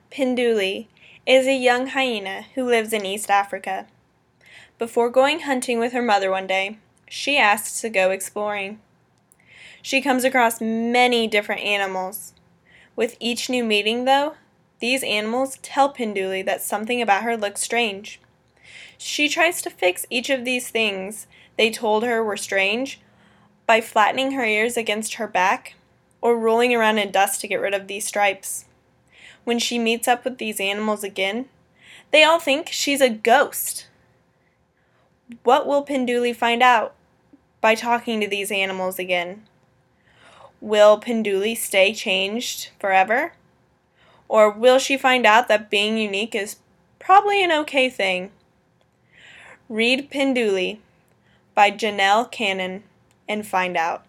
Pinduli is a young hyena who lives in East Africa. Before going hunting with her mother one day, she asks to go exploring. She comes across many different animals. With each new meeting, though, these animals tell Pinduli that something about her looks strange. She tries to fix each of these things they told her were strange by flattening her ears against her back or rolling around in dust to get rid of these stripes. When she meets up with these animals again, they all think she's a ghost. What will Pinduli find out by talking to these animals again? Will Pinduli stay changed forever? Or will she find out that being unique is probably an okay thing? Read Pinduli by Janelle Cannon and find out.